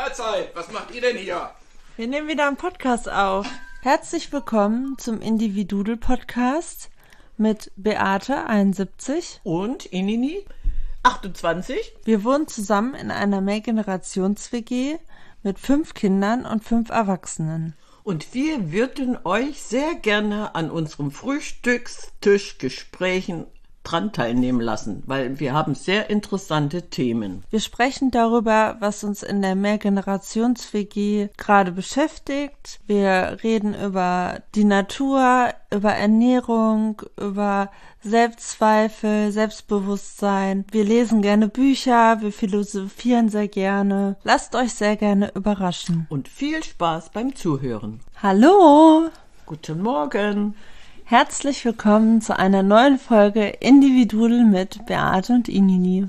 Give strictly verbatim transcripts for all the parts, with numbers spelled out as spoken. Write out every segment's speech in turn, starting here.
Mahlzeit, was macht ihr denn hier? Wir nehmen wieder einen Podcast auf. Herzlich willkommen zum Individudel-Podcast mit Beate, einundsiebzig. Und Inini, achtundzwanzig. Wir wohnen zusammen in einer Mehrgenerations-W G mit fünf Kindern und fünf Erwachsenen. Und wir würden euch sehr gerne an unserem Frühstückstischgesprächen dran teilnehmen lassen, weil wir haben sehr interessante Themen. Wir sprechen darüber, was uns in der Mehrgenerations-W G gerade beschäftigt. Wir reden über die Natur, über Ernährung, über Selbstzweifel, Selbstbewusstsein. Wir lesen gerne Bücher, wir philosophieren sehr gerne. Lasst euch sehr gerne überraschen. Und viel Spaß beim Zuhören. Hallo! Guten Morgen! Herzlich willkommen zu einer neuen Folge Individudel mit Beate und Inini.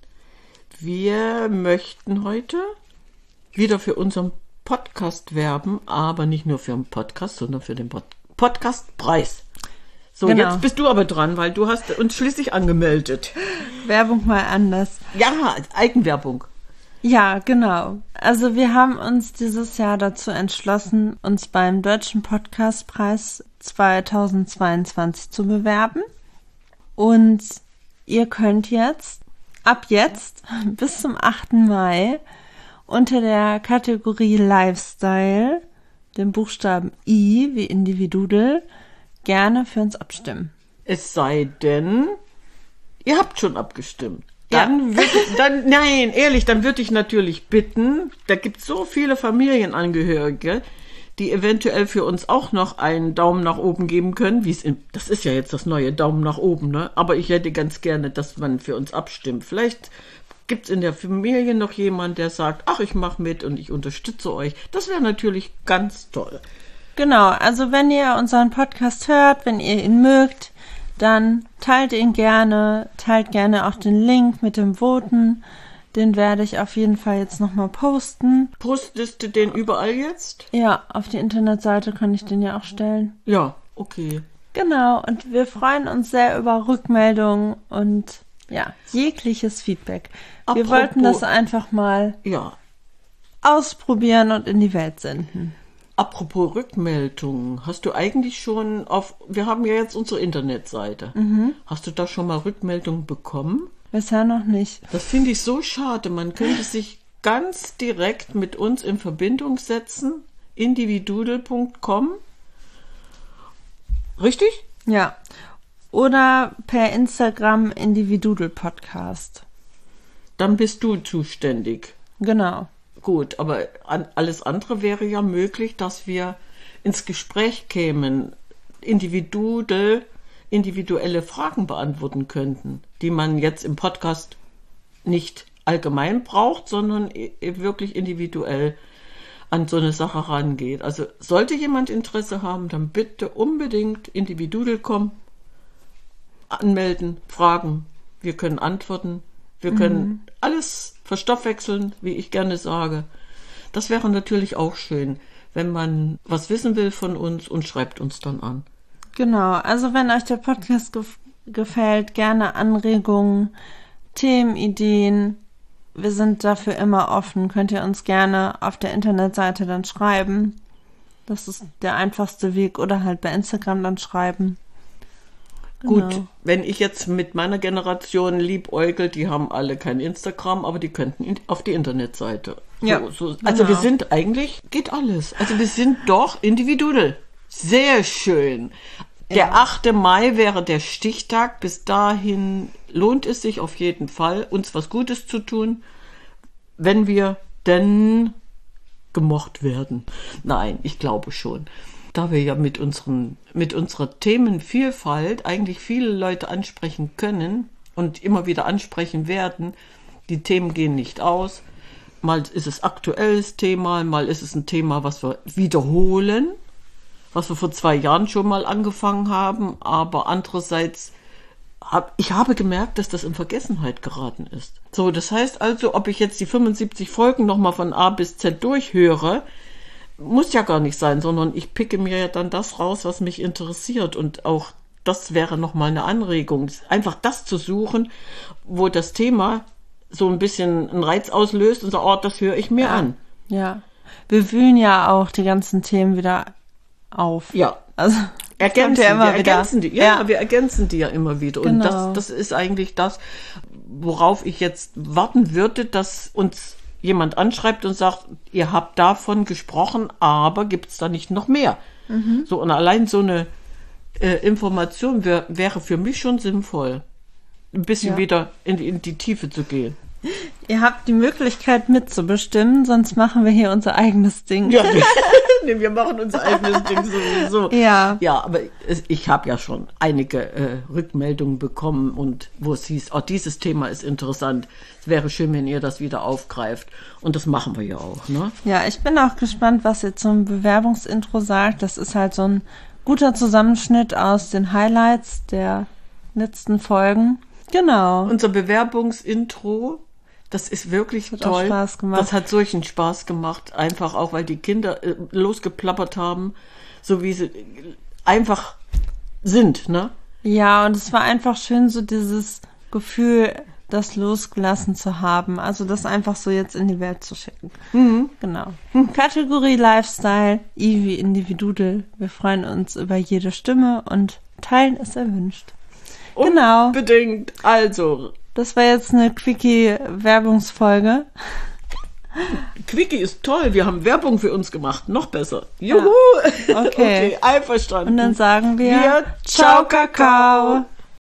Wir möchten heute wieder für unseren Podcast werben, aber nicht nur für den Podcast, sondern für den Pod- Podcastpreis. So, genau. Jetzt bist du aber dran, weil du hast uns schließlich angemeldet. Werbung mal anders. Ja, Eigenwerbung. Ja, genau. Also wir haben uns dieses Jahr dazu entschlossen, uns beim Deutschen Podcastpreis zweitausendzweiundzwanzig zu bewerben. Und ihr könnt jetzt, ab jetzt, bis zum achten Mai, unter der Kategorie Lifestyle, dem Buchstaben I wie Individudel, gerne für uns abstimmen. Es sei denn, ihr habt schon abgestimmt. Dann, ja. würd, dann nein, ehrlich, dann würde ich natürlich bitten, da gibt es so viele Familienangehörige, die eventuell für uns auch noch einen Daumen nach oben geben können, wie es in, das ist ja jetzt das neue Daumen nach oben, ne? Aber ich hätte ganz gerne, dass man für uns abstimmt. Vielleicht gibt es in der Familie noch jemand, der sagt, ach, ich mache mit und ich unterstütze euch. Das wäre natürlich ganz toll. Genau, also wenn ihr unseren Podcast hört, wenn ihr ihn mögt, dann teilt ihn gerne, teilt gerne auch den Link mit dem Voten. Den werde ich auf jeden Fall jetzt nochmal posten. Postest du den überall jetzt? Ja, auf die Internetseite kann ich den ja auch stellen. Ja, okay. Genau, und wir freuen uns sehr über Rückmeldungen und ja, jegliches Feedback. Wir Apropos, wollten das einfach mal ja. ausprobieren und in die Welt senden. Apropos Rückmeldungen, hast du eigentlich schon auf, wir haben ja jetzt unsere Internetseite, Mhm. hast du da schon mal Rückmeldungen bekommen? Bisher noch nicht. Das finde ich so schade, man könnte sich ganz direkt mit uns in Verbindung setzen, individudel punkt com, richtig? Ja, oder per Instagram Individudel Podcast. Dann bist du zuständig. Genau. Gut, aber an, alles andere wäre ja möglich, dass wir ins Gespräch kämen, individuell, individuelle Fragen beantworten könnten, die man jetzt im Podcast nicht allgemein braucht, sondern wirklich individuell an so eine Sache rangeht. Also sollte jemand Interesse haben, dann bitte unbedingt individudel punkt com anmelden, fragen. Wir können antworten. Wir können mhm. alles verstoffwechseln, wie ich gerne sage. Das wäre natürlich auch schön, wenn man was wissen will von uns und schreibt uns dann an. Genau, also wenn euch der Podcast gef- gefällt, gerne Anregungen, Themenideen. Wir sind dafür immer offen. Könnt ihr uns gerne auf der Internetseite dann schreiben. Das ist der einfachste Weg. Oder halt bei Instagram dann schreiben. Genau. Gut, wenn ich jetzt mit meiner Generation liebäugel, die haben alle kein Instagram, aber die könnten in, auf die Internetseite. So, ja, so. Also genau. Wir sind eigentlich, geht alles. Also wir sind doch individuell. Sehr schön. Der ja. achte Mai wäre der Stichtag. Bis dahin lohnt es sich auf jeden Fall, uns was Gutes zu tun, wenn wir denn gemocht werden. Nein, ich glaube schon. Da wir ja mit unseren, mit unserer Themenvielfalt eigentlich viele Leute ansprechen können und immer wieder ansprechen werden, die Themen gehen nicht aus. Mal ist es aktuelles Thema, mal ist es ein Thema, was wir wiederholen, was wir vor zwei Jahren schon mal angefangen haben, aber andererseits, hab, ich habe gemerkt, dass das in Vergessenheit geraten ist. So, das heißt also, ob ich jetzt die fünfundsiebzig Folgen nochmal von A bis Z durchhöre, muss ja gar nicht sein, sondern ich picke mir ja dann das raus, was mich interessiert. Und auch das wäre nochmal eine Anregung, einfach das zu suchen, wo das Thema so ein bisschen einen Reiz auslöst und so, oh, das höre ich mir ja. an. Ja. Wir wühlen ja auch die ganzen Themen wieder auf. Ja. Also, Ergänzen, ja immer wir wieder. ergänzen die. Ja, Ja. wir ergänzen die ja immer wieder. Und Genau. das, das ist eigentlich das, worauf ich jetzt warten würde, dass uns jemand anschreibt und sagt, ihr habt davon gesprochen, aber gibt es da nicht noch mehr? Mhm. So, und allein so eine äh, Information wär, wäre für mich schon sinnvoll, ein bisschen Ja. wieder in, in die Tiefe zu gehen. Ihr habt die Möglichkeit mitzubestimmen, sonst machen wir hier unser eigenes Ding. Ja, nee, wir machen unser eigenes Ding sowieso. Ja. Ja, aber es, ich habe ja schon einige äh, Rückmeldungen bekommen und wo es hieß, oh, dieses Thema ist interessant. Es wäre schön, wenn ihr das wieder aufgreift. Und das machen wir ja auch, ne? Ja, ich bin auch gespannt, was ihr zum Bewerbungsintro sagt. Das ist halt so ein guter Zusammenschnitt aus den Highlights der letzten Folgen. Genau. Unser Bewerbungsintro, das ist wirklich Hat auch toll. Spaß gemacht. Das hat solchen Spaß gemacht, einfach auch, weil die Kinder äh, losgeplappert haben, so wie sie äh, einfach sind, ne? Ja, und es war einfach schön, so dieses Gefühl, das losgelassen zu haben. Also das einfach so jetzt in die Welt zu schicken. Mhm. Genau. Kategorie Lifestyle, I wie Individudel. Wir freuen uns über jede Stimme und teilen ist erwünscht. Genau. Unbedingt. Also, Das war jetzt eine Quickie-Werbungsfolge. Quickie ist toll. Wir haben Werbung für uns gemacht. Noch besser. Juhu. Okay. Okay, einverstanden. Und dann sagen wir, Wir- Ciao, Kakao.